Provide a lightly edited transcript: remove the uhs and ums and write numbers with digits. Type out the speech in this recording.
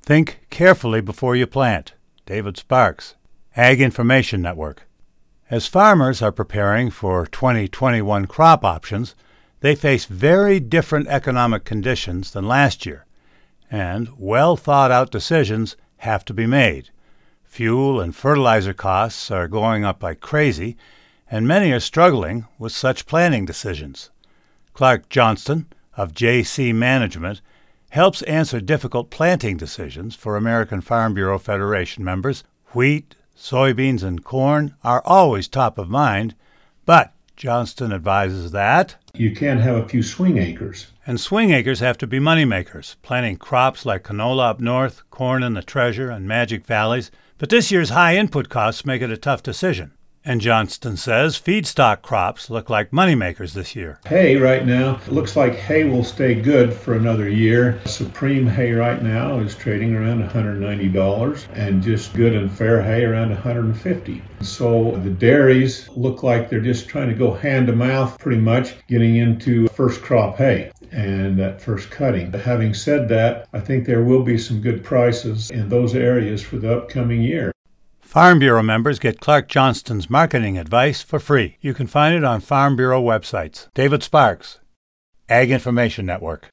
Think carefully before you plant. David Sparks, Ag Information Network. As farmers are preparing for 2021 crop options, they face very different economic conditions than last year, and well-thought-out decisions have to be made. Fuel and fertilizer costs are going up like crazy, and many are struggling with such planning decisions. Clark Johnston of JC Management helps answer difficult planting decisions for American Farm Bureau Federation members. Wheat, soybeans, and corn are always top of mind, but Johnston advises that you can have a few swing acres. And swing acres have to be moneymakers, planting crops like canola up north, corn in the Treasure and Magic Valleys. But this year's high input costs make it a tough decision. And Johnston says feedstock crops look like moneymakers this year. Hay right now, looks like hay will stay good for another year. Supreme hay right now is trading around $190, and just good and fair hay around $150. So the dairies look like they're just trying to go hand to mouth pretty much, getting into first crop hay and that first cutting. But having said that, I think there will be some good prices in those areas for the upcoming year. Farm Bureau members get Clark Johnston's marketing advice for free. You can find it on Farm Bureau websites. David Sparks, Ag Information Network.